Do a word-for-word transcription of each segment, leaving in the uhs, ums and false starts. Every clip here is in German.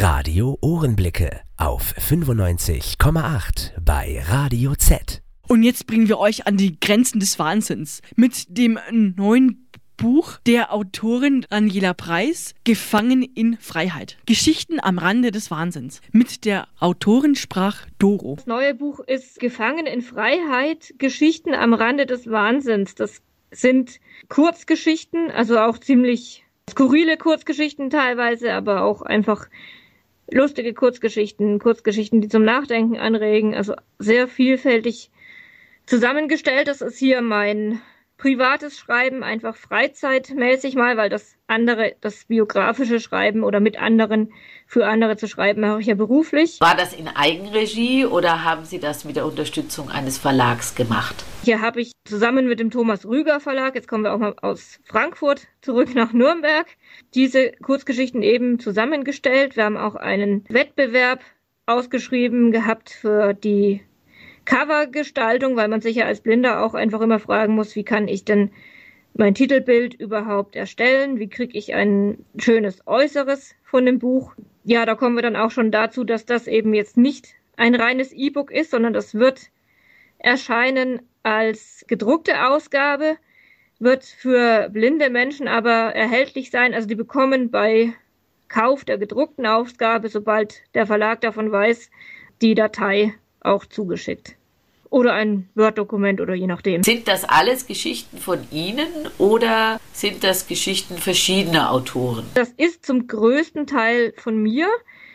Radio Ohrenblicke auf fünfundneunzig Komma acht bei Radio Z. Und jetzt bringen wir euch an die Grenzen des Wahnsinns mit dem neuen Buch der Autorin Daniela Preis, Gefangen in Freiheit. Geschichten am Rande des Wahnsinns. Mit der Autorin sprach Doro. Das neue Buch ist Gefangen in Freiheit, Geschichten am Rande des Wahnsinns. Das sind Kurzgeschichten, also auch ziemlich skurrile Kurzgeschichten teilweise, aber auch einfach lustige Kurzgeschichten, Kurzgeschichten, die zum Nachdenken anregen, also sehr vielfältig zusammengestellt. Das ist hier mein privates Schreiben, einfach freizeitmäßig mal, weil das andere, das biografische Schreiben oder mit anderen, für andere zu schreiben, mache ich ja beruflich. War das in Eigenregie oder haben Sie das mit der Unterstützung eines Verlags gemacht? Hier habe ich zusammen mit dem Thomas Rüger Verlag, jetzt kommen wir auch mal aus Frankfurt zurück nach Nürnberg, diese Kurzgeschichten eben zusammengestellt. Wir haben auch einen Wettbewerb ausgeschrieben gehabt für die Covergestaltung, weil man sich ja als Blinder auch einfach immer fragen muss, wie kann ich denn mein Titelbild überhaupt erstellen? Wie kriege ich ein schönes Äußeres von dem Buch? Ja, da kommen wir dann auch schon dazu, dass das eben jetzt nicht ein reines E-Book ist, sondern das wird erscheinen als gedruckte Ausgabe, wird für blinde Menschen aber erhältlich sein. Also die bekommen bei Kauf der gedruckten Ausgabe, sobald der Verlag davon weiß, die Datei auch zugeschickt. Oder ein Word-Dokument oder je nachdem. Sind das alles Geschichten von Ihnen oder sind das Geschichten verschiedener Autoren? Das ist zum größten Teil von mir.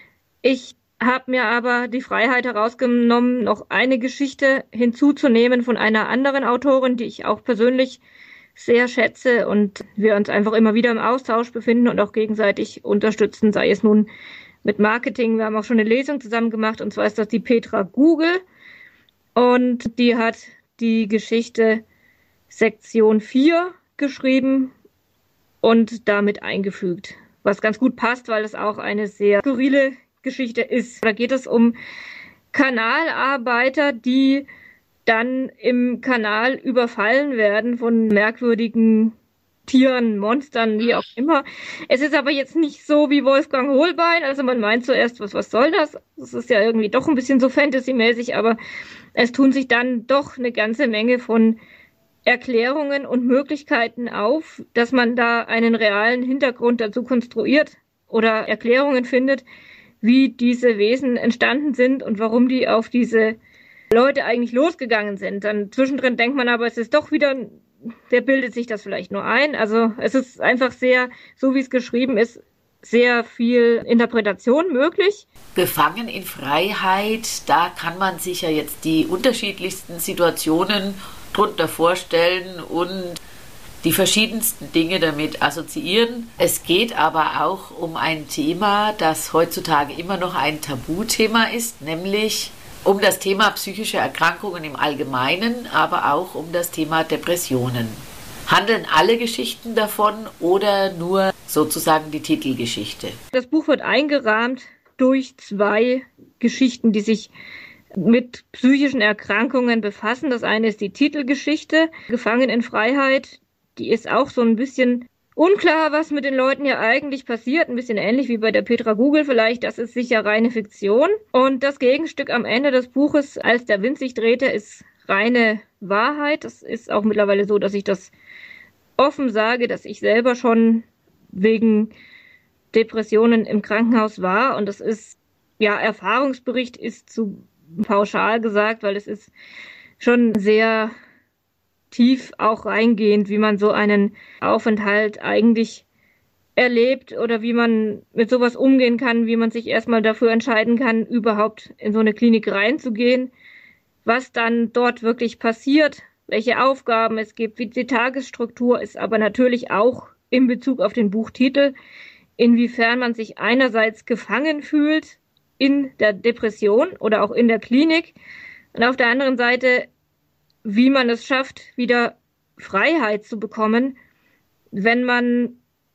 Ich habe mir aber die Freiheit herausgenommen, noch eine Geschichte hinzuzunehmen von einer anderen Autorin, die ich auch persönlich sehr schätze und wir uns einfach immer wieder im Austausch befinden und auch gegenseitig unterstützen, sei es nun mit Marketing. Wir haben auch schon eine Lesung zusammen gemacht, und zwar ist das die Petra Google. Und die hat die Geschichte Sektion vier geschrieben und damit eingefügt. Was ganz gut passt, weil es auch eine sehr skurrile Geschichte ist. Da geht es um Kanalarbeiter, die dann im Kanal überfallen werden von merkwürdigen Tieren, Monstern, wie auch immer. Es ist aber jetzt nicht so wie Wolfgang Hohlbein, also man meint zuerst, was, was soll das? Das ist ja irgendwie doch ein bisschen so Fantasy-mäßig, aber es tun sich dann doch eine ganze Menge von Erklärungen und Möglichkeiten auf, dass man da einen realen Hintergrund dazu konstruiert oder Erklärungen findet, wie diese Wesen entstanden sind und warum die auf diese Leute eigentlich losgegangen sind. Dann zwischendrin denkt man aber, es ist doch wieder, wer bildet sich das vielleicht nur ein? Also es ist einfach sehr, so wie es geschrieben ist, sehr viel Interpretation möglich. Gefangen in Freiheit, da kann man sich ja jetzt die unterschiedlichsten Situationen drunter vorstellen und die verschiedensten Dinge damit assoziieren. Es geht aber auch um ein Thema, das heutzutage immer noch ein Tabuthema ist, nämlich um das Thema psychische Erkrankungen im Allgemeinen, aber auch um das Thema Depressionen. Handeln alle Geschichten davon oder nur sozusagen die Titelgeschichte? Das Buch wird eingerahmt durch zwei Geschichten, die sich mit psychischen Erkrankungen befassen. Das eine ist die Titelgeschichte, Gefangen in Freiheit. Die ist auch so ein bisschen unklar, was mit den Leuten hier eigentlich passiert. Ein bisschen ähnlich wie bei der Petra Google vielleicht. Das ist sicher reine Fiktion. Und das Gegenstück am Ende des Buches, Als der Wind sich drehte, ist reine Wahrheit. Das ist auch mittlerweile so, dass ich das offen sage, dass ich selber schon wegen Depressionen im Krankenhaus war. Und das ist, ja, Erfahrungsbericht ist zu pauschal gesagt, weil es ist schon sehr tief auch reingehend, wie man so einen Aufenthalt eigentlich erlebt oder wie man mit sowas umgehen kann, wie man sich erstmal dafür entscheiden kann, überhaupt in so eine Klinik reinzugehen, was dann dort wirklich passiert, welche Aufgaben es gibt, wie die Tagesstruktur ist, aber natürlich auch in Bezug auf den Buchtitel, inwiefern man sich einerseits gefangen fühlt in der Depression oder auch in der Klinik und auf der anderen Seite, wie man es schafft, wieder Freiheit zu bekommen, wenn man,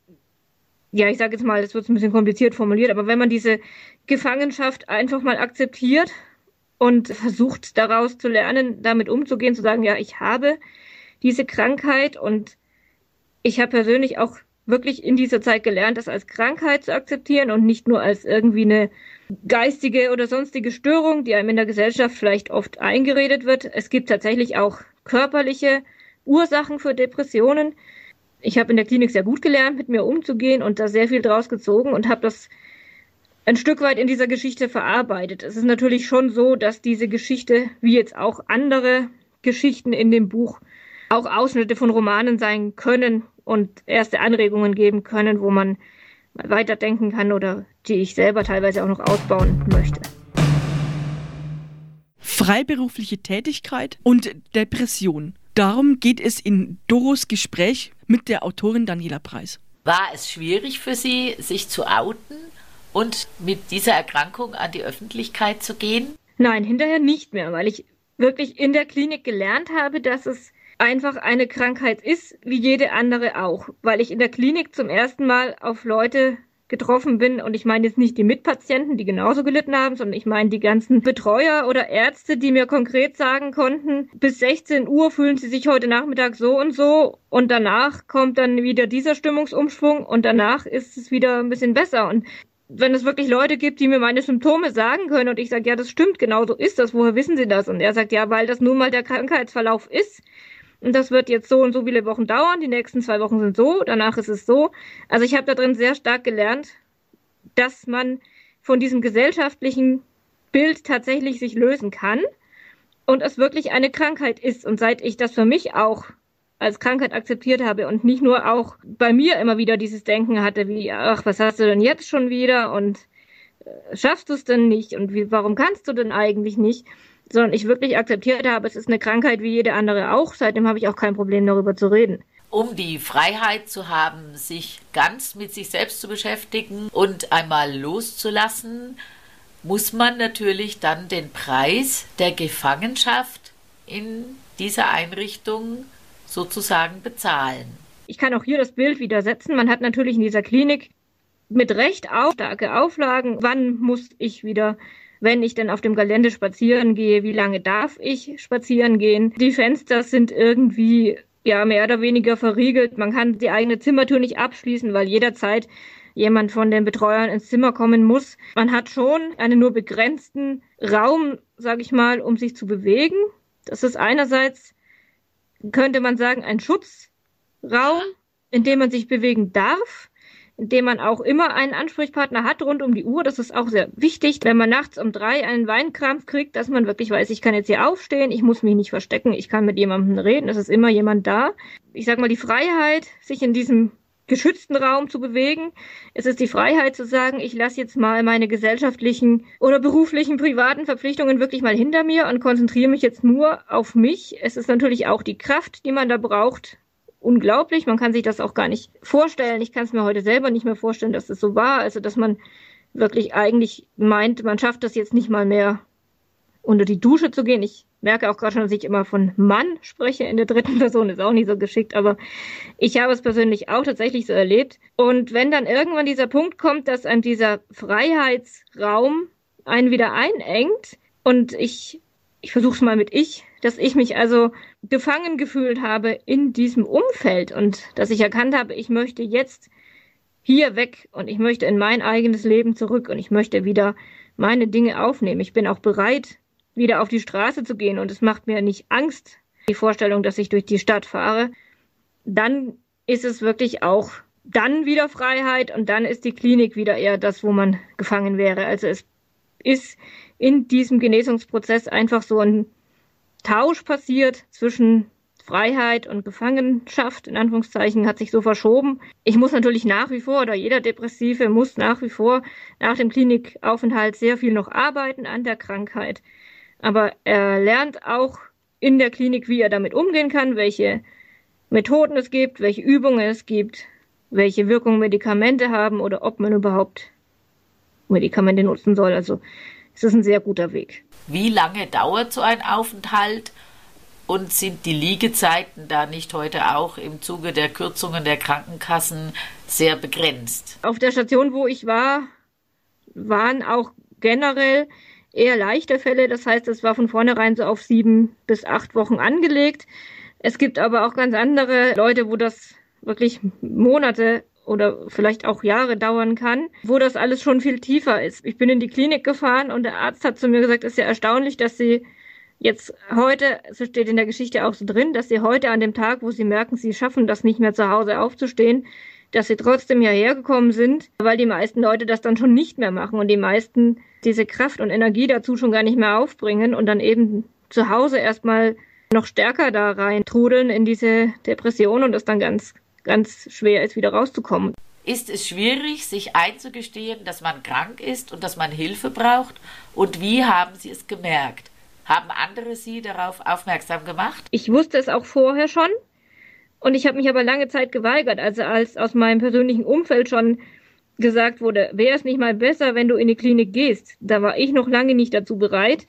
ja, ich sage jetzt mal, das wird ein bisschen kompliziert formuliert, aber wenn man diese Gefangenschaft einfach mal akzeptiert und versucht daraus zu lernen, damit umzugehen, zu sagen, ja, ich habe diese Krankheit und ich habe persönlich auch wirklich in dieser Zeit gelernt, das als Krankheit zu akzeptieren und nicht nur als irgendwie eine geistige oder sonstige Störung, die einem in der Gesellschaft vielleicht oft eingeredet wird. Es gibt tatsächlich auch körperliche Ursachen für Depressionen. Ich habe in der Klinik sehr gut gelernt, mit mir umzugehen und da sehr viel draus gezogen und habe das ein Stück weit in dieser Geschichte verarbeitet. Es ist natürlich schon so, dass diese Geschichte, wie jetzt auch andere Geschichten in dem Buch, auch Ausschnitte von Romanen sein können und erste Anregungen geben können, wo man mal weiterdenken kann oder die ich selber teilweise auch noch ausbauen möchte. Freiberufliche Tätigkeit und Depression. Darum geht es in Doros Gespräch mit der Autorin Daniela Preiss. War es schwierig für Sie, sich zu outen und mit dieser Erkrankung an die Öffentlichkeit zu gehen? Nein, hinterher nicht mehr, weil ich wirklich in der Klinik gelernt habe, dass es einfach eine Krankheit ist, wie jede andere auch. Weil ich in der Klinik zum ersten Mal auf Leute getroffen bin, und ich meine jetzt nicht die Mitpatienten, die genauso gelitten haben, sondern ich meine die ganzen Betreuer oder Ärzte, die mir konkret sagen konnten, bis sechzehn Uhr fühlen sie sich heute Nachmittag so und so und danach kommt dann wieder dieser Stimmungsumschwung und danach ist es wieder ein bisschen besser. Und wenn es wirklich Leute gibt, die mir meine Symptome sagen können und ich sage, ja, das stimmt, genau so ist das, woher wissen Sie das? Und er sagt, ja, weil das nun mal der Krankheitsverlauf ist. Und das wird jetzt so und so viele Wochen dauern. Die nächsten zwei Wochen sind so, danach ist es so. Also ich habe da drin sehr stark gelernt, dass man von diesem gesellschaftlichen Bild tatsächlich sich lösen kann und es wirklich eine Krankheit ist. Und seit ich das für mich auch als Krankheit akzeptiert habe und nicht nur auch bei mir immer wieder dieses Denken hatte, wie, ach, was hast du denn jetzt schon wieder und äh, schaffst du es denn nicht und wie, warum kannst du denn eigentlich nicht? Sondern ich wirklich akzeptiert habe, es ist eine Krankheit wie jede andere auch. Seitdem habe ich auch kein Problem, darüber zu reden. Um die Freiheit zu haben, sich ganz mit sich selbst zu beschäftigen und einmal loszulassen, muss man natürlich dann den Preis der Gefangenschaft in dieser Einrichtung sozusagen bezahlen. Ich kann auch hier das Bild wieder setzen. Man hat natürlich in dieser Klinik mit Recht auch starke Auflagen. Wann muss ich wieder, wenn ich denn auf dem Gelände spazieren gehe, wie lange darf ich spazieren gehen? Die Fenster sind irgendwie ja mehr oder weniger verriegelt. Man kann die eigene Zimmertür nicht abschließen, weil jederzeit jemand von den Betreuern ins Zimmer kommen muss. Man hat schon einen nur begrenzten Raum, sage ich mal, um sich zu bewegen. Das ist einerseits, könnte man sagen, ein Schutzraum, in dem man sich bewegen darf, in dem man auch immer einen Ansprechpartner hat rund um die Uhr. Das ist auch sehr wichtig, wenn man nachts um drei einen Weinkrampf kriegt, dass man wirklich weiß, ich kann jetzt hier aufstehen, ich muss mich nicht verstecken, ich kann mit jemandem reden, es ist immer jemand da. Ich sag mal, die Freiheit, sich in diesem geschützten Raum zu bewegen. Es ist die Freiheit zu sagen, ich lasse jetzt mal meine gesellschaftlichen oder beruflichen, privaten Verpflichtungen wirklich mal hinter mir und konzentriere mich jetzt nur auf mich. Es ist natürlich auch die Kraft, die man da braucht, unglaublich. Man kann sich das auch gar nicht vorstellen. Ich kann es mir heute selber nicht mehr vorstellen, dass das so war. Also, dass man wirklich eigentlich meint, man schafft das jetzt nicht mal mehr, unter die Dusche zu gehen. Ich merke auch gerade schon, dass ich immer von Mann spreche in der dritten Person, ist auch nicht so geschickt, aber ich habe es persönlich auch tatsächlich so erlebt. Und wenn dann irgendwann dieser Punkt kommt, dass einem dieser Freiheitsraum einen wieder einengt und ich, ich versuche es mal mit ich, dass ich mich also gefangen gefühlt habe in diesem Umfeld und dass ich erkannt habe, ich möchte jetzt hier weg und ich möchte in mein eigenes Leben zurück und ich möchte wieder meine Dinge aufnehmen. Ich bin auch bereit, wieder auf die Straße zu gehen und es macht mir nicht Angst, die Vorstellung, dass ich durch die Stadt fahre, dann ist es wirklich auch dann wieder Freiheit und dann ist die Klinik wieder eher das, wo man gefangen wäre. Also es ist in diesem Genesungsprozess einfach so ein Tausch passiert zwischen Freiheit und Gefangenschaft, in Anführungszeichen, hat sich so verschoben. Ich muss natürlich nach wie vor, oder jeder Depressive muss nach wie vor nach dem Klinikaufenthalt sehr viel noch arbeiten an der Krankheit. Aber er lernt auch in der Klinik, wie er damit umgehen kann, welche Methoden es gibt, welche Übungen es gibt, welche Wirkung Medikamente haben oder ob man überhaupt Medikamente nutzen soll. Also es ist ein sehr guter Weg. Wie lange dauert so ein Aufenthalt und sind die Liegezeiten da nicht heute auch im Zuge der Kürzungen der Krankenkassen sehr begrenzt? Auf der Station, wo ich war, waren auch generell eher leichte Fälle, das heißt, es war von vornherein so auf sieben bis acht Wochen angelegt. Es gibt aber auch ganz andere Leute, wo das wirklich Monate oder vielleicht auch Jahre dauern kann, wo das alles schon viel tiefer ist. Ich bin in die Klinik gefahren und der Arzt hat zu mir gesagt, es ist ja erstaunlich, dass Sie jetzt heute, so steht in der Geschichte auch so drin, dass Sie heute an dem Tag, wo Sie merken, Sie schaffen das nicht mehr zu Hause aufzustehen, dass Sie trotzdem hierher gekommen sind, weil die meisten Leute das dann schon nicht mehr machen und die meisten diese Kraft und Energie dazu schon gar nicht mehr aufbringen und dann eben zu Hause erstmal noch stärker da rein trudeln in diese Depression und es dann ganz, ganz schwer ist, wieder rauszukommen. Ist es schwierig, sich einzugestehen, dass man krank ist und dass man Hilfe braucht? Und wie haben Sie es gemerkt? Haben andere Sie darauf aufmerksam gemacht? Ich wusste es auch vorher schon und ich habe mich aber lange Zeit geweigert. Also als aus meinem persönlichen Umfeld schon gesagt wurde, wäre es nicht mal besser, wenn du in die Klinik gehst? Da war ich noch lange nicht dazu bereit,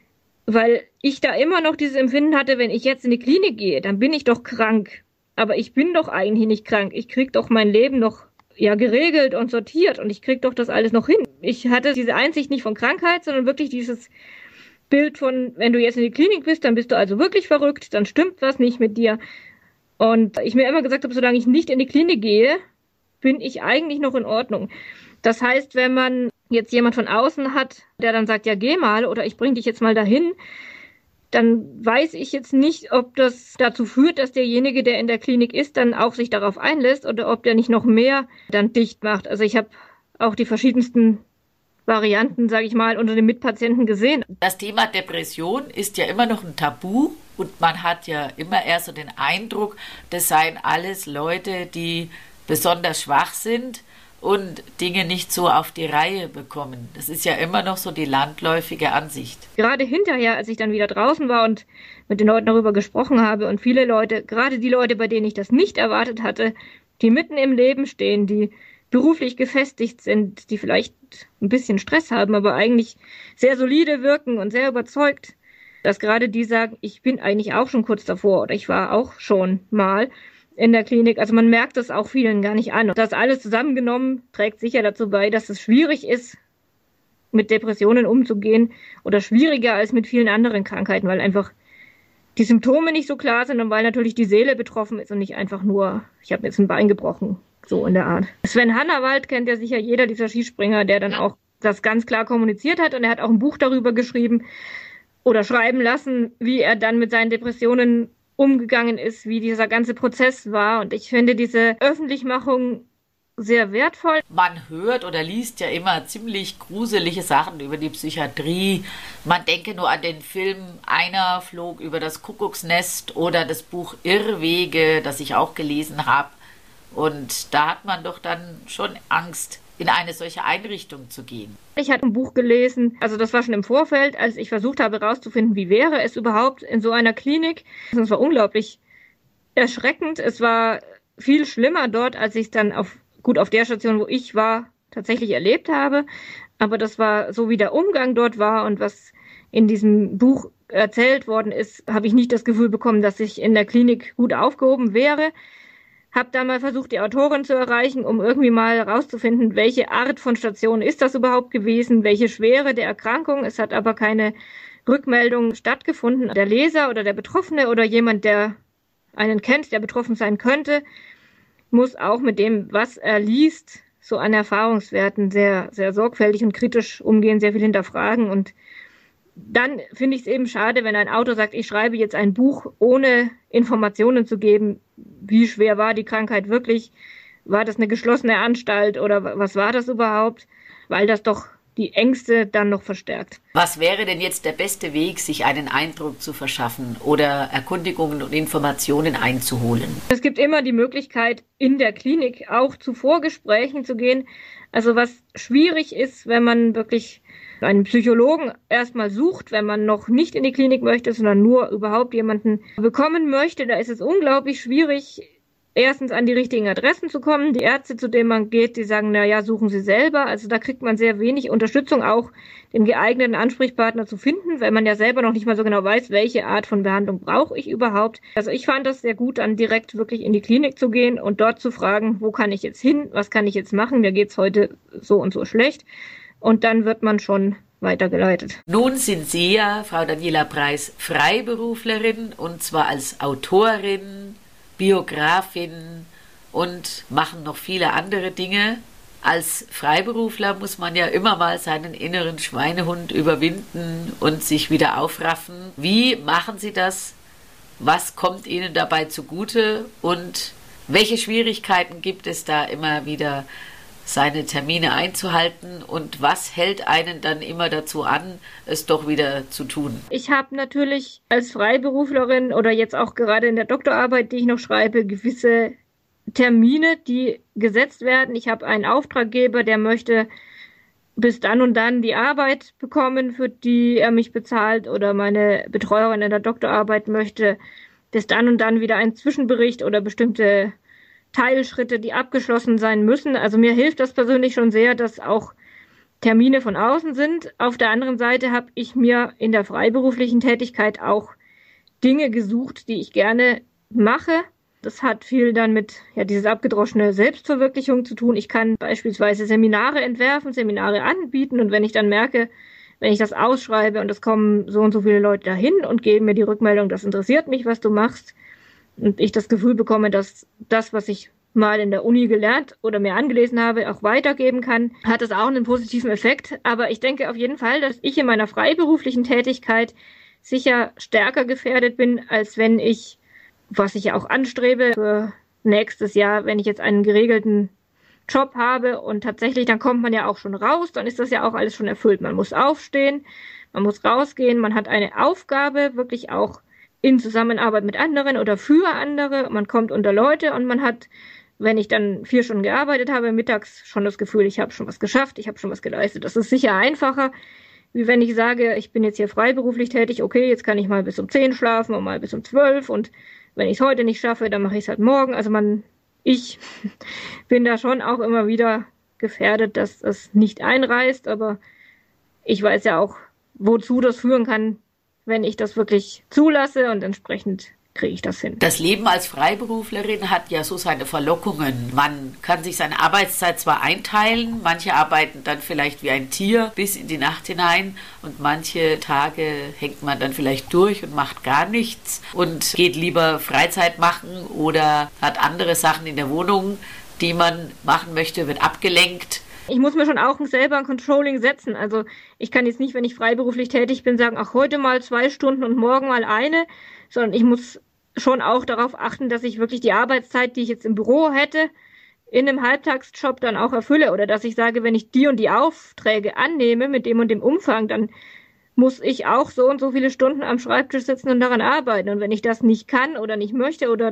weil ich da immer noch dieses Empfinden hatte, wenn ich jetzt in die Klinik gehe, dann bin ich doch krank. Aber ich bin doch eigentlich nicht krank. Ich kriege doch mein Leben noch ja geregelt und sortiert und ich kriege doch das alles noch hin. Ich hatte diese Einsicht nicht von Krankheit, sondern wirklich dieses Bild von, wenn du jetzt in die Klinik bist, dann bist du also wirklich verrückt, dann stimmt was nicht mit dir. Und ich mir immer gesagt habe, solange ich nicht in die Klinik gehe, bin ich eigentlich noch in Ordnung. Das heißt, wenn man jetzt jemand von außen hat, der dann sagt, ja geh mal oder ich bring dich jetzt mal dahin, dann weiß ich jetzt nicht, ob das dazu führt, dass derjenige, der in der Klinik ist, dann auch sich darauf einlässt oder ob der nicht noch mehr dann dicht macht. Also ich habe auch die verschiedensten Varianten, sage ich mal, unter den Mitpatienten gesehen. Das Thema Depression ist ja immer noch ein Tabu und man hat ja immer eher so den Eindruck, das seien alles Leute, die besonders schwach sind und Dinge nicht so auf die Reihe bekommen. Das ist ja immer noch so die landläufige Ansicht. Gerade hinterher, als ich dann wieder draußen war und mit den Leuten darüber gesprochen habe und viele Leute, gerade die Leute, bei denen ich das nicht erwartet hatte, die mitten im Leben stehen, die beruflich gefestigt sind, die vielleicht ein bisschen Stress haben, aber eigentlich sehr solide wirken und sehr überzeugt, dass gerade die sagen, ich bin eigentlich auch schon kurz davor oder ich war auch schon mal in der Klinik. Also man merkt das auch vielen gar nicht an. Das alles zusammengenommen trägt sicher dazu bei, dass es schwierig ist, mit Depressionen umzugehen oder schwieriger als mit vielen anderen Krankheiten, weil einfach die Symptome nicht so klar sind und weil natürlich die Seele betroffen ist und nicht einfach nur, ich habe jetzt ein Bein gebrochen, so in der Art. Sven Hannawald kennt ja sicher jeder dieser Skispringer, der dann auch das ganz klar kommuniziert hat und er hat auch ein Buch darüber geschrieben oder schreiben lassen, wie er dann mit seinen Depressionen umgegangen ist, wie dieser ganze Prozess war. Und ich finde diese Öffentlichmachung sehr wertvoll. Man hört oder liest ja immer ziemlich gruselige Sachen über die Psychiatrie. Man denke nur an den Film Einer flog über das Kuckucksnest oder das Buch Irrwege, das ich auch gelesen habe. Und da hat man doch dann schon Angst, in eine solche Einrichtung zu gehen. Ich hatte ein Buch gelesen, also das war schon im Vorfeld, als ich versucht habe herauszufinden, wie wäre es überhaupt in so einer Klinik. Es war unglaublich erschreckend. Es war viel schlimmer dort, als ich es dann auf, gut auf der Station, wo ich war, tatsächlich erlebt habe. Aber das war so, wie der Umgang dort war und was in diesem Buch erzählt worden ist, habe ich nicht das Gefühl bekommen, dass ich in der Klinik gut aufgehoben wäre. Habe da mal versucht, die Autorin zu erreichen, um irgendwie mal herauszufinden, welche Art von Station ist das überhaupt gewesen, welche Schwere der Erkrankung. Es hat aber keine Rückmeldung stattgefunden. Der Leser oder der Betroffene oder jemand, der einen kennt, der betroffen sein könnte, muss auch mit dem, was er liest, so an Erfahrungswerten sehr, sehr sorgfältig und kritisch umgehen, sehr viel hinterfragen. Und dann finde ich es eben schade, wenn ein Autor sagt, ich schreibe jetzt ein Buch, ohne Informationen zu geben, wie schwer war die Krankheit wirklich, war das eine geschlossene Anstalt oder was war das überhaupt, weil das doch die Ängste dann noch verstärkt. Was wäre denn jetzt der beste Weg, sich einen Eindruck zu verschaffen oder Erkundigungen und Informationen einzuholen? Es gibt immer die Möglichkeit, in der Klinik auch zu Vorgesprächen zu gehen. Also was schwierig ist, wenn man wirklich einen Psychologen erstmal sucht, wenn man noch nicht in die Klinik möchte, sondern nur überhaupt jemanden bekommen möchte, da ist es unglaublich schwierig, erstens an die richtigen Adressen zu kommen. Die Ärzte, zu denen man geht, die sagen, na ja, suchen Sie selber. Also da kriegt man sehr wenig Unterstützung, auch den geeigneten Ansprechpartner zu finden, weil man ja selber noch nicht mal so genau weiß, welche Art von Behandlung brauche ich überhaupt. Also ich fand das sehr gut, dann direkt wirklich in die Klinik zu gehen und dort zu fragen, wo kann ich jetzt hin, was kann ich jetzt machen, mir geht's heute so und so schlecht. Und dann wird man schon weitergeleitet. Nun sind Sie ja, Frau Daniela Preiss, Freiberuflerin und zwar als Autorin, Biografin und machen noch viele andere Dinge. Als Freiberufler muss man ja immer mal seinen inneren Schweinehund überwinden und sich wieder aufraffen. Wie machen Sie das? Was kommt Ihnen dabei zugute? Und welche Schwierigkeiten gibt es da immer wieder, seine Termine einzuhalten? Und was hält einen dann immer dazu an, es doch wieder zu tun? Ich habe natürlich als Freiberuflerin oder jetzt auch gerade in der Doktorarbeit, die ich noch schreibe, gewisse Termine, die gesetzt werden. Ich habe einen Auftraggeber, der möchte bis dann und dann die Arbeit bekommen, für die er mich bezahlt, oder meine Betreuerin in der Doktorarbeit möchte bis dann und dann wieder einen Zwischenbericht oder bestimmte Teilschritte, die abgeschlossen sein müssen. Also mir hilft das persönlich schon sehr, dass auch Termine von außen sind. Auf der anderen Seite habe ich mir in der freiberuflichen Tätigkeit auch Dinge gesucht, die ich gerne mache. Das hat viel dann mit ja dieses abgedroschene Selbstverwirklichung zu tun. Ich kann beispielsweise Seminare entwerfen, Seminare anbieten, und wenn ich dann merke, wenn ich das ausschreibe und es kommen so und so viele Leute dahin und geben mir die Rückmeldung, das interessiert mich, was du machst, und ich das Gefühl bekomme, dass das, was ich mal in der Uni gelernt oder mir angelesen habe, auch weitergeben kann, hat das auch einen positiven Effekt. Aber ich denke auf jeden Fall, dass ich in meiner freiberuflichen Tätigkeit sicher stärker gefährdet bin, als wenn ich, was ich ja auch anstrebe für nächstes Jahr, wenn ich jetzt einen geregelten Job habe und tatsächlich, dann kommt man ja auch schon raus, dann ist das ja auch alles schon erfüllt. Man muss aufstehen, man muss rausgehen, man hat eine Aufgabe, wirklich auch in Zusammenarbeit mit anderen oder für andere. Man kommt unter Leute und man hat, wenn ich dann vier Stunden gearbeitet habe, mittags schon das Gefühl, ich habe schon was geschafft, ich habe schon was geleistet. Das ist sicher einfacher, wie wenn ich sage, ich bin jetzt hier freiberuflich tätig, okay, jetzt kann ich mal bis um zehn schlafen und mal bis um zwölf, und wenn ich es heute nicht schaffe, dann mache ich es halt morgen. Also man, ich bin da schon auch immer wieder gefährdet, dass es nicht einreißt, aber ich weiß ja auch, wozu das führen kann, wenn ich das wirklich zulasse, und entsprechend kriege ich das hin. Das Leben als Freiberuflerin hat ja so seine Verlockungen. Man kann sich seine Arbeitszeit zwar einteilen, manche arbeiten dann vielleicht wie ein Tier bis in die Nacht hinein, und manche Tage hängt man dann vielleicht durch und macht gar nichts und geht lieber Freizeit machen oder hat andere Sachen in der Wohnung, die man machen möchte, wird abgelenkt. Ich muss mir schon auch selber ein Controlling setzen. Also ich kann jetzt nicht, wenn ich freiberuflich tätig bin, sagen, ach, heute mal zwei Stunden und morgen mal eine, sondern ich muss schon auch darauf achten, dass ich wirklich die Arbeitszeit, die ich jetzt im Büro hätte, in einem Halbtagsjob dann auch erfülle. Oder dass ich sage, wenn ich die und die Aufträge annehme mit dem und dem Umfang, dann muss ich auch so und so viele Stunden am Schreibtisch sitzen und daran arbeiten. Und wenn ich das nicht kann oder nicht möchte, oder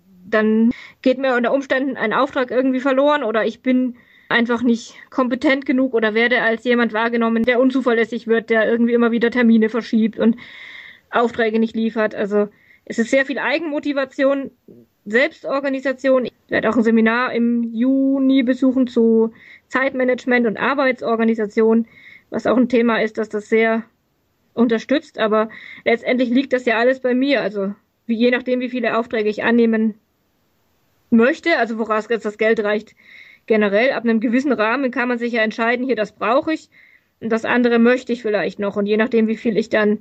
dann geht mir unter Umständen ein Auftrag irgendwie verloren, oder ich bin einfach nicht kompetent genug oder werde als jemand wahrgenommen, der unzuverlässig wird, der irgendwie immer wieder Termine verschiebt und Aufträge nicht liefert. Also es ist sehr viel Eigenmotivation, Selbstorganisation. Ich werde auch ein Seminar im Juni besuchen zu Zeitmanagement und Arbeitsorganisation, was auch ein Thema ist, das das sehr unterstützt. Aber letztendlich liegt das ja alles bei mir. Also wie, je nachdem, wie viele Aufträge ich annehmen möchte, also woraus jetzt das Geld reicht, generell ab einem gewissen Rahmen kann man sich ja entscheiden, hier, das brauche ich und das andere möchte ich vielleicht noch. Und je nachdem, wie viel ich dann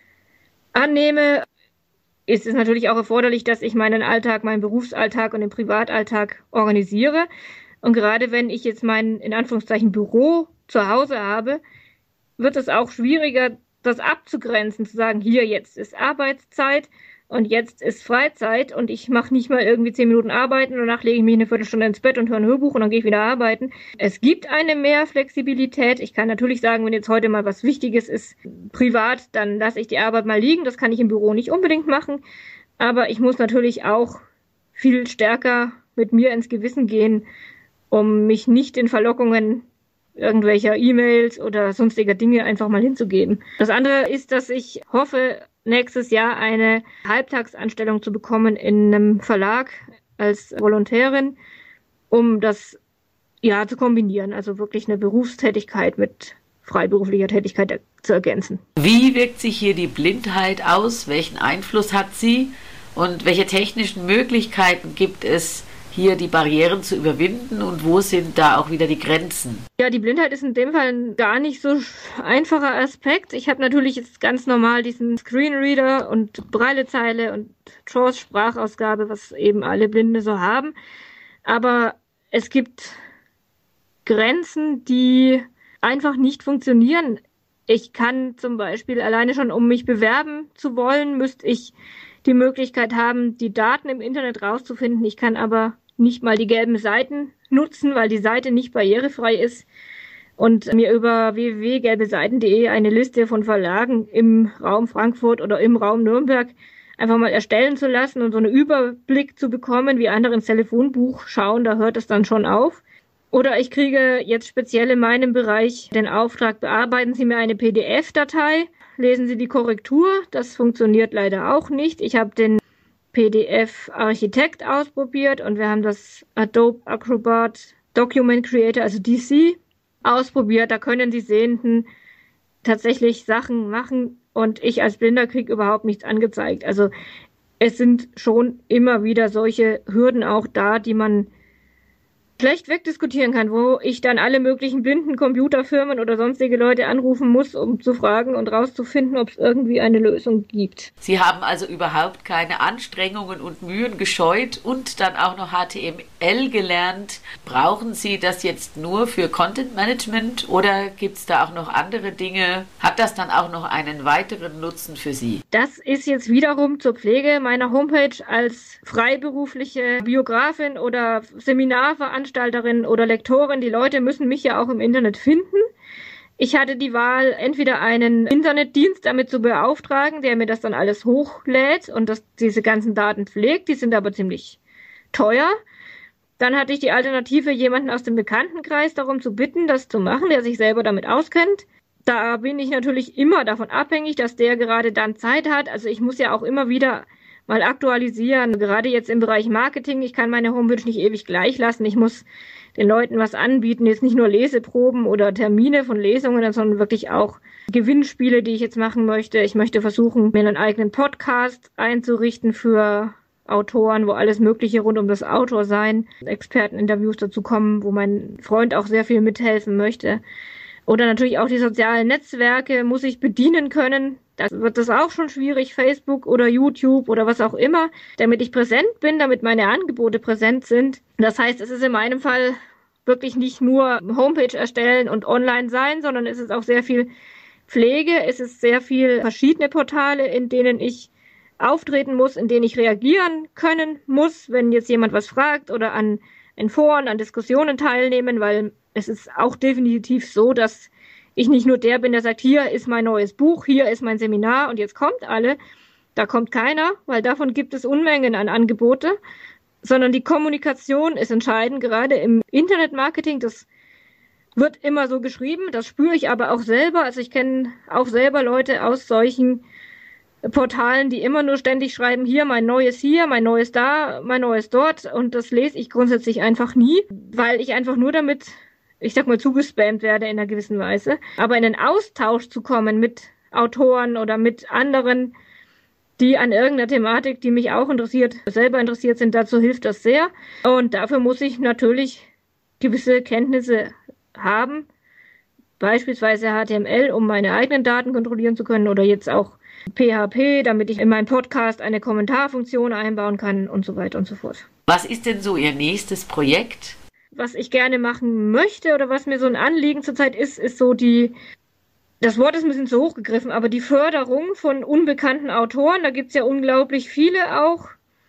annehme, ist es natürlich auch erforderlich, dass ich meinen Alltag, meinen Berufsalltag und den Privatalltag organisiere. Und gerade wenn ich jetzt mein, in Anführungszeichen, Büro zu Hause habe, wird es auch schwieriger, das abzugrenzen, zu sagen, hier, jetzt ist Arbeitszeit und jetzt ist Freizeit, und ich mache nicht mal irgendwie zehn Minuten arbeiten und danach lege ich mich eine Viertelstunde ins Bett und höre ein Hörbuch und dann gehe ich wieder arbeiten. Es gibt eine mehr Flexibilität. Ich kann natürlich sagen, wenn jetzt heute mal was Wichtiges ist, privat, dann lasse ich die Arbeit mal liegen. Das kann ich im Büro nicht unbedingt machen. Aber ich muss natürlich auch viel stärker mit mir ins Gewissen gehen, um mich nicht den Verlockungen irgendwelcher E-Mails oder sonstiger Dinge einfach mal hinzugeben. Das andere ist, dass ich hoffe, nächstes Jahr eine Halbtagsanstellung zu bekommen in einem Verlag als Volontärin, um das ja zu kombinieren, also wirklich eine Berufstätigkeit mit freiberuflicher Tätigkeit zu ergänzen. Wie wirkt sich hier die Blindheit aus? Welchen Einfluss hat sie? Und welche technischen Möglichkeiten gibt es, hier die Barrieren zu überwinden, und wo sind da auch wieder die Grenzen? Ja, die Blindheit ist in dem Fall ein gar nicht so einfacher Aspekt. Ich habe natürlich jetzt ganz normal diesen Screenreader und Braillezeile und Jaws Sprachausgabe, was eben alle Blinde so haben. Aber es gibt Grenzen, die einfach nicht funktionieren. Ich kann zum Beispiel alleine schon, um mich bewerben zu wollen, müsste ich die Möglichkeit haben, die Daten im Internet rauszufinden. Ich kann aber nicht mal die gelben Seiten nutzen, weil die Seite nicht barrierefrei ist und mir über w w w punkt gelbe seiten punkt de eine Liste von Verlagen im Raum Frankfurt oder im Raum Nürnberg einfach mal erstellen zu lassen und so einen Überblick zu bekommen, wie andere ins Telefonbuch schauen, da hört es dann schon auf. Oder ich kriege jetzt speziell in meinem Bereich den Auftrag, bearbeiten Sie mir eine P D F-Datei, lesen Sie die Korrektur. Das funktioniert leider auch nicht. Ich habe den P D F-Architekt ausprobiert und wir haben das Adobe Acrobat Document Creator, also D C, ausprobiert. Da können die Sehenden tatsächlich Sachen machen und ich als Blinder kriege überhaupt nichts angezeigt. Also es sind schon immer wieder solche Hürden auch da, die man schlecht wegdiskutieren kann, wo ich dann alle möglichen blinden Computerfirmen oder sonstige Leute anrufen muss, um zu fragen und rauszufinden, ob es irgendwie eine Lösung gibt. Sie haben also überhaupt keine Anstrengungen und Mühen gescheut und dann auch noch H T M L gelernt. Brauchen Sie das jetzt nur für Content Management oder gibt es da auch noch andere Dinge? Hat das dann auch noch einen weiteren Nutzen für Sie? Das ist jetzt wiederum zur Pflege meiner Homepage als freiberufliche Biografin oder Seminarveranstalterin oder Lektorin. Die Leute müssen mich ja auch im Internet finden. Ich hatte die Wahl, entweder einen Internetdienst damit zu beauftragen, der mir das dann alles hochlädt und das, diese ganzen Daten pflegt. Die sind aber ziemlich teuer. Dann hatte ich die Alternative, jemanden aus dem Bekanntenkreis darum zu bitten, das zu machen, der sich selber damit auskennt. Da bin ich natürlich immer davon abhängig, dass der gerade dann Zeit hat. Also ich muss ja auch immer wieder mal aktualisieren, gerade jetzt im Bereich Marketing. Ich kann meine Homepage nicht ewig gleich lassen. Ich muss den Leuten was anbieten, jetzt nicht nur Leseproben oder Termine von Lesungen, sondern wirklich auch Gewinnspiele, die ich jetzt machen möchte. Ich möchte versuchen, mir einen eigenen Podcast einzurichten für Autoren, wo alles Mögliche rund um das Autorsein, Experteninterviews dazu kommen, wo mein Freund auch sehr viel mithelfen möchte. Oder natürlich auch die sozialen Netzwerke muss ich bedienen können. Da wird das auch schon schwierig, Facebook oder YouTube oder was auch immer, damit ich präsent bin, damit meine Angebote präsent sind. Das heißt, es ist in meinem Fall wirklich nicht nur Homepage erstellen und online sein, sondern es ist auch sehr viel Pflege, es ist sehr viel verschiedene Portale, in denen ich auftreten muss, in denen ich reagieren können muss, wenn jetzt jemand was fragt oder an in Foren, an Diskussionen teilnehmen, weil es ist auch definitiv so, dass ich nicht nur der bin, der sagt, hier ist mein neues Buch, hier ist mein Seminar und jetzt kommt alle. Da kommt keiner, weil davon gibt es Unmengen an Angebote, sondern die Kommunikation ist entscheidend, gerade im Internetmarketing. Das wird immer so geschrieben, das spüre ich aber auch selber. Also ich kenne auch selber Leute aus solchen Portalen, die immer nur ständig schreiben, hier mein Neues hier, mein Neues da, mein Neues dort und das lese ich grundsätzlich einfach nie, weil ich einfach nur damit, ich sag mal, zugespammt werde in einer gewissen Weise. Aber in den Austausch zu kommen mit Autoren oder mit anderen, die an irgendeiner Thematik, die mich auch interessiert, selber interessiert sind, dazu hilft das sehr. Und dafür muss ich natürlich gewisse Kenntnisse haben, beispielsweise H T M L, um meine eigenen Daten kontrollieren zu können oder jetzt auch P H P, damit ich in meinem Podcast eine Kommentarfunktion einbauen kann und so weiter und so fort. Was ist denn so Ihr nächstes Projekt? Was ich gerne machen möchte oder was mir so ein Anliegen zurzeit ist, ist so die, das Wort ist ein bisschen zu hoch gegriffen, aber die Förderung von unbekannten Autoren. Da gibt es ja unglaublich viele auch,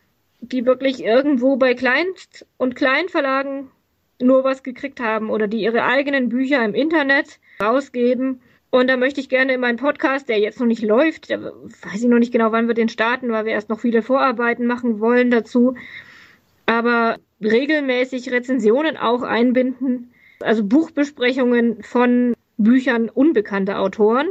die wirklich irgendwo bei Kleinst- und Kleinverlagen nur was gekriegt haben oder die ihre eigenen Bücher im Internet rausgeben. Und da möchte ich gerne in meinen Podcast, der jetzt noch nicht läuft, da weiß ich noch nicht genau, wann wir den starten, weil wir erst noch viele Vorarbeiten machen wollen dazu, aber regelmäßig Rezensionen auch einbinden, also Buchbesprechungen von Büchern unbekannter Autoren.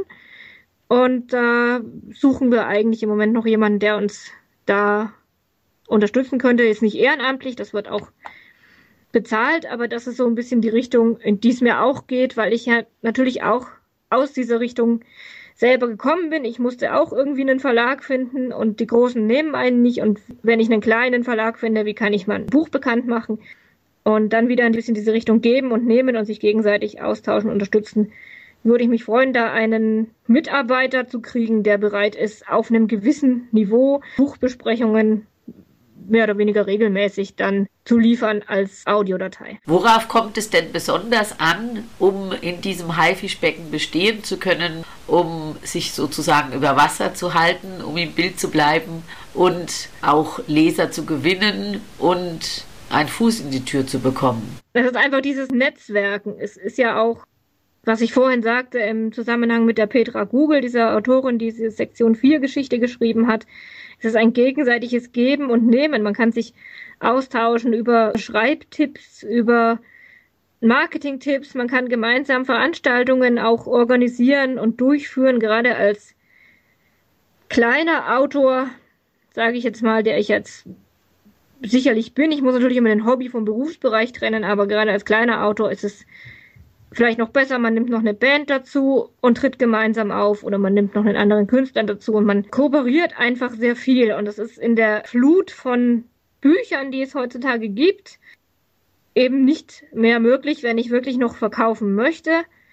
Und da suchen wir eigentlich im Moment noch jemanden, der uns da unterstützen könnte. Ist nicht ehrenamtlich, das wird auch bezahlt, aber das ist so ein bisschen die Richtung, in die es mir auch geht, weil ich ja natürlich auch aus dieser Richtung selber gekommen bin. Ich musste auch irgendwie einen Verlag finden und die Großen nehmen einen nicht. Und wenn ich einen kleinen Verlag finde, wie kann ich mal ein Buch bekannt machen und dann wieder ein bisschen diese Richtung geben und nehmen und sich gegenseitig austauschen, unterstützen, würde ich mich freuen, da einen Mitarbeiter zu kriegen, der bereit ist, auf einem gewissen Niveau Buchbesprechungen mehr oder weniger regelmäßig dann zu liefern als Audiodatei. Worauf kommt es denn besonders an, um in diesem Haifischbecken bestehen zu können, um sich sozusagen über Wasser zu halten, um im Bild zu bleiben und auch Leser zu gewinnen und einen Fuß in die Tür zu bekommen? Das ist einfach dieses Netzwerken. Es ist ja auch, was ich vorhin sagte, im Zusammenhang mit der Petra Gugel, dieser Autorin, die diese Sektion vier Geschichte geschrieben hat. Es ist ein gegenseitiges Geben und Nehmen. Man kann sich austauschen über Schreibtipps, über Marketingtipps. Man kann gemeinsam Veranstaltungen auch organisieren und durchführen. Gerade als kleiner Autor, sage ich jetzt mal, der ich jetzt sicherlich bin. Ich muss natürlich immer den Hobby vom Berufsbereich trennen, aber gerade als kleiner Autor ist es vielleicht noch besser, man nimmt noch eine Band dazu und tritt gemeinsam auf oder man nimmt noch einen anderen Künstler dazu und man kooperiert einfach sehr viel. Und das ist in der Flut von Büchern, die es heutzutage gibt, eben nicht mehr möglich, wenn ich wirklich noch verkaufen möchte,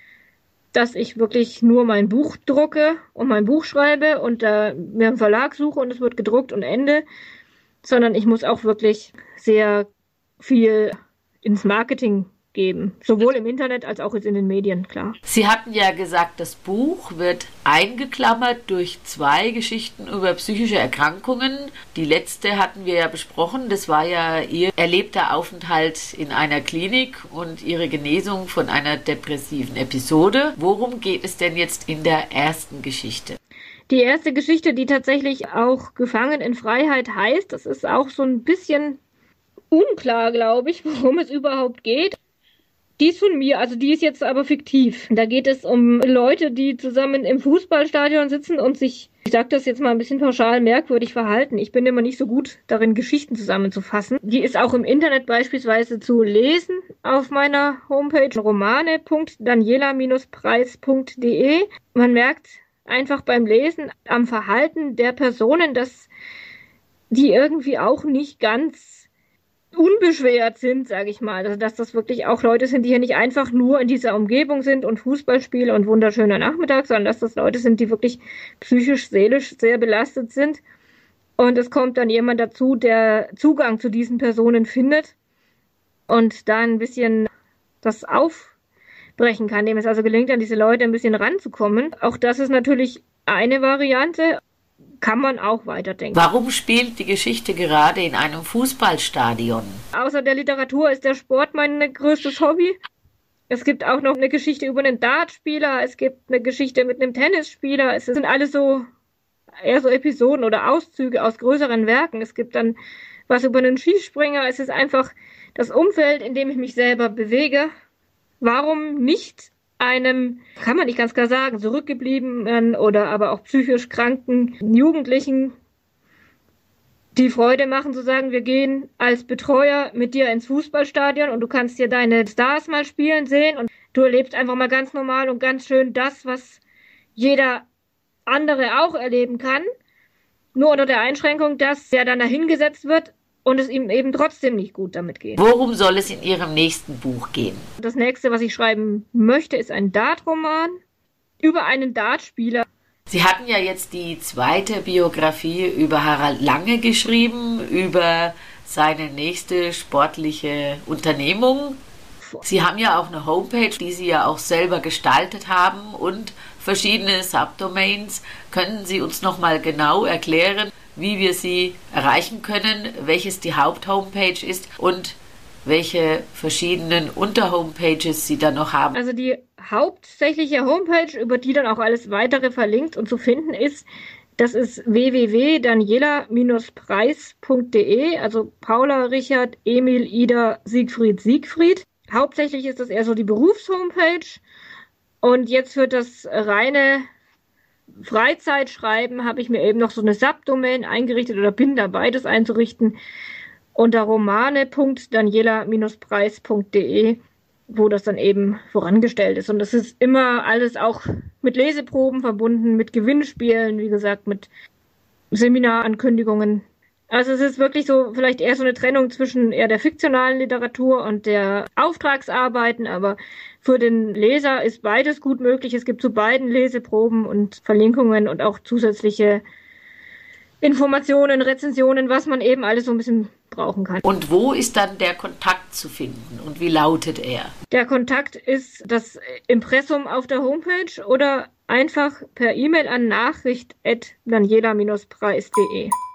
dass ich wirklich nur mein Buch drucke und mein Buch schreibe und äh, mir einen Verlag suche und es wird gedruckt und Ende, sondern ich muss auch wirklich sehr viel ins Marketing geben, sowohl im Internet als auch jetzt in den Medien, klar. Sie hatten ja gesagt, das Buch wird eingeklammert durch zwei Geschichten über psychische Erkrankungen. Die letzte hatten wir ja besprochen, das war ja Ihr erlebter Aufenthalt in einer Klinik und Ihre Genesung von einer depressiven Episode. Worum geht es denn jetzt in der ersten Geschichte? Die erste Geschichte, die tatsächlich auch Gefangen in Freiheit heißt, das ist auch so ein bisschen unklar, glaube ich, worum es überhaupt geht. Die ist von mir, also die ist jetzt aber fiktiv. Da geht es um Leute, die zusammen im Fußballstadion sitzen und sich, ich sage das jetzt mal ein bisschen pauschal, merkwürdig verhalten. Ich bin immer nicht so gut darin, Geschichten zusammenzufassen. Die ist auch im Internet beispielsweise zu lesen auf meiner Homepage romane punkt daniela preis punkt de. Man merkt einfach beim Lesen am Verhalten der Personen, dass die irgendwie auch nicht ganz unbeschwert sind, sage ich mal. Also, dass das wirklich auch Leute sind, die hier nicht einfach nur in dieser Umgebung sind und Fußballspiele und wunderschöner Nachmittag, sondern dass das Leute sind, die wirklich psychisch, seelisch sehr belastet sind. Und es kommt dann jemand dazu, der Zugang zu diesen Personen findet und da ein bisschen das aufbrechen kann, dem es also gelingt, an diese Leute ein bisschen ranzukommen. Auch das ist natürlich eine Variante. Kann man auch weiterdenken. Warum spielt die Geschichte gerade in einem Fußballstadion? Außer der Literatur ist der Sport mein größtes Hobby. Es gibt auch noch eine Geschichte über einen Dartspieler, es gibt eine Geschichte mit einem Tennisspieler. Es sind alles so eher so Episoden oder Auszüge aus größeren Werken. Es gibt dann was über einen Skispringer. Es ist einfach das Umfeld, in dem ich mich selber bewege. Warum nicht einem, kann man nicht ganz klar sagen, zurückgebliebenen oder aber auch psychisch kranken Jugendlichen die Freude machen, zu sagen, wir gehen als Betreuer mit dir ins Fußballstadion und du kannst dir deine Stars mal spielen sehen und du erlebst einfach mal ganz normal und ganz schön das, was jeder andere auch erleben kann, nur unter der Einschränkung, dass er dann dahingesetzt wird und es ihm eben trotzdem nicht gut damit geht. Worum soll es in Ihrem nächsten Buch gehen? Das nächste, was ich schreiben möchte, ist ein Dart-Roman über einen Dartspieler. Sie hatten ja jetzt die zweite Biografie über Harald Lange geschrieben, über seine nächste sportliche Unternehmung. Sie haben ja auch eine Homepage, die Sie ja auch selber gestaltet haben und verschiedene Subdomains. Können Sie uns noch mal genau erklären, wie wir Sie erreichen können, welches die Haupthomepage ist und welche verschiedenen Unterhomepages Sie da noch haben? Also die hauptsächliche Homepage, über die dann auch alles weitere verlinkt und zu finden ist, das ist w w w punkt daniela preis punkt de, also Paula, Richard, Emil, Ida, Siegfried, Siegfried. Hauptsächlich ist das eher so die Berufshomepage und jetzt für das reine Freizeitschreiben habe ich mir eben noch so eine Subdomain eingerichtet oder bin dabei, das einzurichten unter romane punkt daniela preis punkt de, wo das dann eben vorangestellt ist. Und das ist immer alles auch mit Leseproben verbunden, mit Gewinnspielen, wie gesagt, mit Seminarankündigungen. Also es ist wirklich so, vielleicht eher so eine Trennung zwischen eher der fiktionalen Literatur und der Auftragsarbeiten, aber für den Leser ist beides gut möglich. Es gibt zu beiden Leseproben und Verlinkungen und auch zusätzliche Informationen, Rezensionen, was man eben alles so ein bisschen brauchen kann. Und wo ist dann der Kontakt zu finden und wie lautet er? Der Kontakt ist das Impressum auf der Homepage oder einfach per E-Mail an nachricht at daniela Bindestrich preis punkt de.